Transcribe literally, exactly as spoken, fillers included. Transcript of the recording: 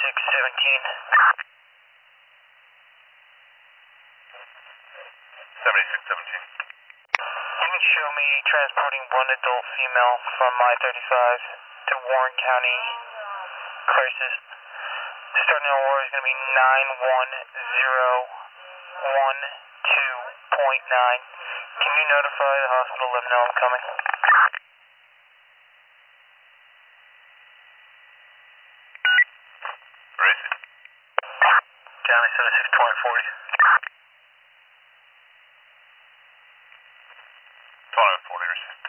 seventy-six seventeen. seventy-six seventeen. Can you show me transporting one adult female from I thirty-five to Warren County Crisis? Starting on order is going to be nine one zero one two point nine. Can you notify the hospital, let them know I'm coming? Where is it? County seventy-six twenty forty. twenty forty.